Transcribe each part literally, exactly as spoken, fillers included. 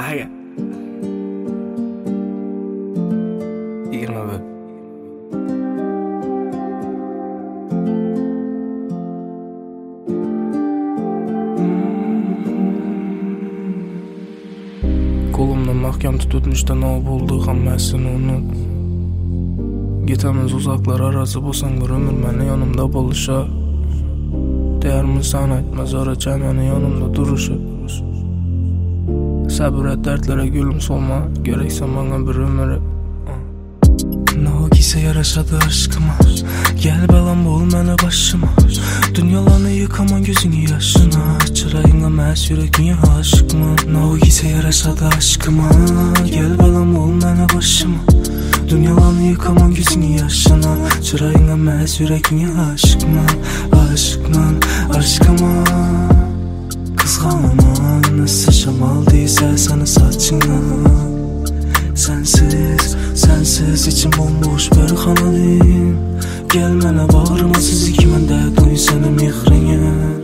Aga. yirmi bir. Kolumdan mahkam tutulmuşdan o buldu hammasini unut. Gitamiz uzaklar arası bolsang bir ömür meni yanımda boluşa. Değermisan aytmaz aracan meni yanımda duruşu. Sabır et dertlere gülüm solma, gerekse bana bir ömür. Ne o giyse yaraşadı aşkıma. Gel balam bol mene başıma. Dünyalarını yıkaman gözünü yaşına. Çırayınga məs yüreğine aşık mı? Ne o giyse yaraşadı aşkıma. Gel balam bol mene başıma. Dünyalarını yıkaman gözünü yaşına. Çırayınga məs yüreğine aşık mı? Aşık mı? Aşkıma. Kızganaman ısı şamal değilse sana saçına. Sensiz, sensiz içim bomboş bir kanalıyım. Gel mene bağırmasız ikimende duy seni mihrini.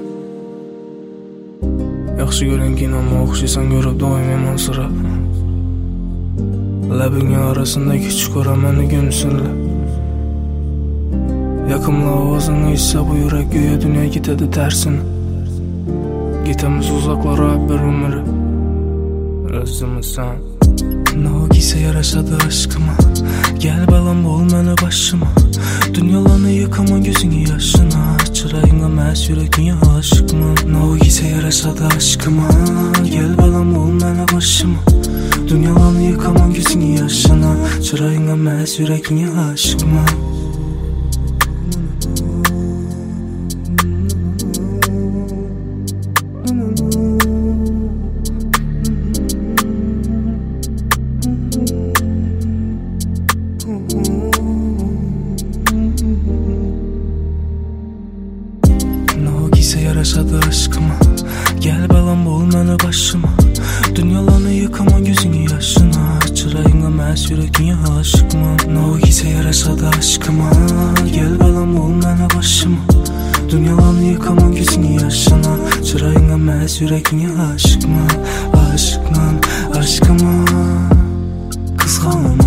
Yaxşı gören kinoma oxşaysan görüp doymayman sıra. Labingin arasında küçük ora meni gömsünle. Yakımla ovazını ise bu yürek göğe dünya gitedi tersine. Gitemiz uzaklara bir ömür. Özümüz sen. Ne o giyse yaraşadı aşkıma. Gel balam bol mene başıma. Dünyalarını yıkaman gözünü yaşına. Çırayınga məs yüreğine aşık mı? Ne o giyse yaraşadı aşkıma. Gel balam bol mene başıma. Dünyalarını yıkaman gözünü yaşına. Çırayınga məs yüreğine aşık mı? Yaraşadı aşkıma. Gel balam bol mene başıma. Dünyalarını yıkaman gözünü yaşına. Çırayınga məs yüreğine aşık mı? Ne o giyse yaraşadı aşkıma. Gel balam bol mene başıma. Dünyalarını yıkaman gözünü yaşına. Çırayınga məs yüreğine aşık mı? Aşık mı? Aşkıma. Kızganaman